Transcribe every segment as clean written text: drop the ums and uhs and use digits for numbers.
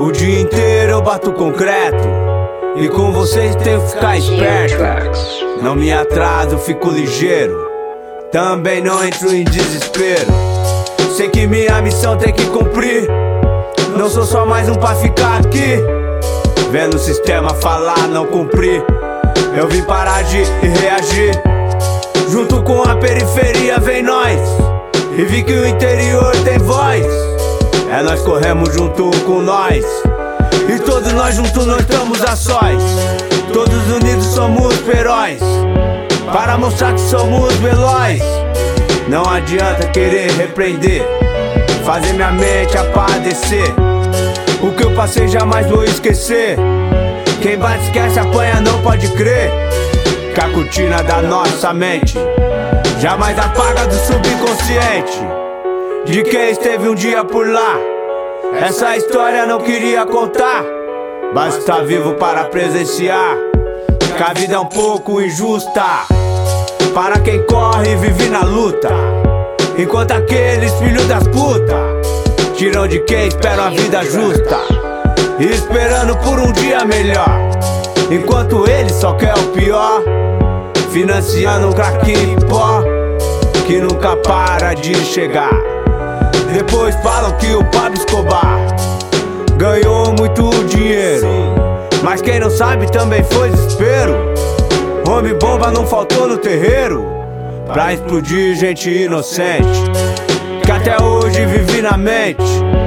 O dia inteiro eu bato concreto, e com vocês tenho que ficar esperto. Não me atraso, fico ligeiro, também não entro em desespero. Sei que minha missão tem que cumprir, não sou só mais um pra ficar aqui vendo o sistema falar, não cumprir. Eu vim para agir e reagir. Junto com a periferia vem nós, e vi que o interior tem voz. É nós corremos junto com nós, e todos nós juntos não estamos a sós. Todos unidos somos heróis, para mostrar que somos velozes. Não adianta querer repreender, fazer minha mente apadecer. O que eu passei jamais vou esquecer. Quem bate esquece, apanha, não pode crer que a cortina da nossa mente jamais apaga do subconsciente de quem esteve um dia por lá. Essa história não queria contar, basta estar vivo para presenciar que a vida é um pouco injusta para quem corre e vive na luta, enquanto aqueles filhos das putas tiram de quem espera a vida justa, esperando por um dia melhor, enquanto ele só quer o pior, financiando um crack em pó que nunca para de chegar. Depois falam que o Pablo Escobar ganhou muito dinheiro, mas quem não sabe também foi desespero. Homem bomba não faltou no terreiro pra explodir gente inocente que até hoje vive na mente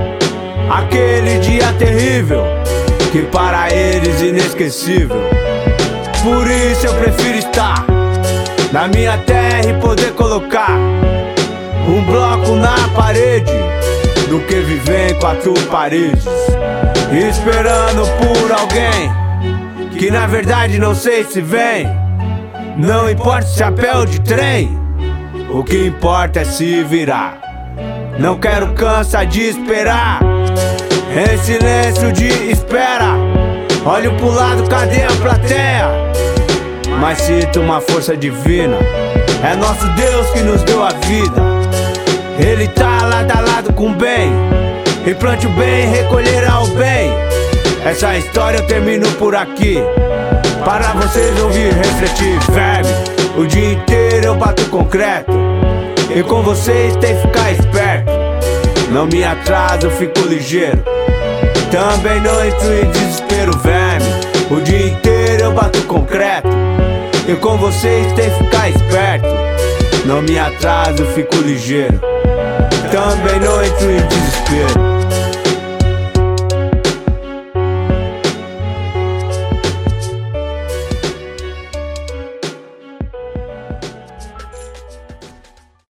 aquele dia terrível que para eles inesquecível. Por isso eu prefiro estar na minha terra e poder colocar um bloco na parede do que viver em quatro paredes esperando por alguém que na verdade não sei se vem. Não importa se chapéu de trem, o que importa é se virar. Não quero cansar de esperar, em silêncio de espera. Olho pro lado, cadê a plateia? Mas sinto uma força divina, é nosso Deus que nos deu a vida. Ele tá lado a lado com o bem, e plante o bem, recolherá o bem. Essa história eu termino por aqui, para vocês ouvir, refletir. Verme, o dia inteiro eu bato concreto, e com vocês tem que ficar esperto. Não me atraso, fico ligeiro, também não entro em desespero. Verme, o dia inteiro eu bato concreto, e com vocês tem que ficar esperto. Não me atraso, fico ligeiro, também não entro em desespero.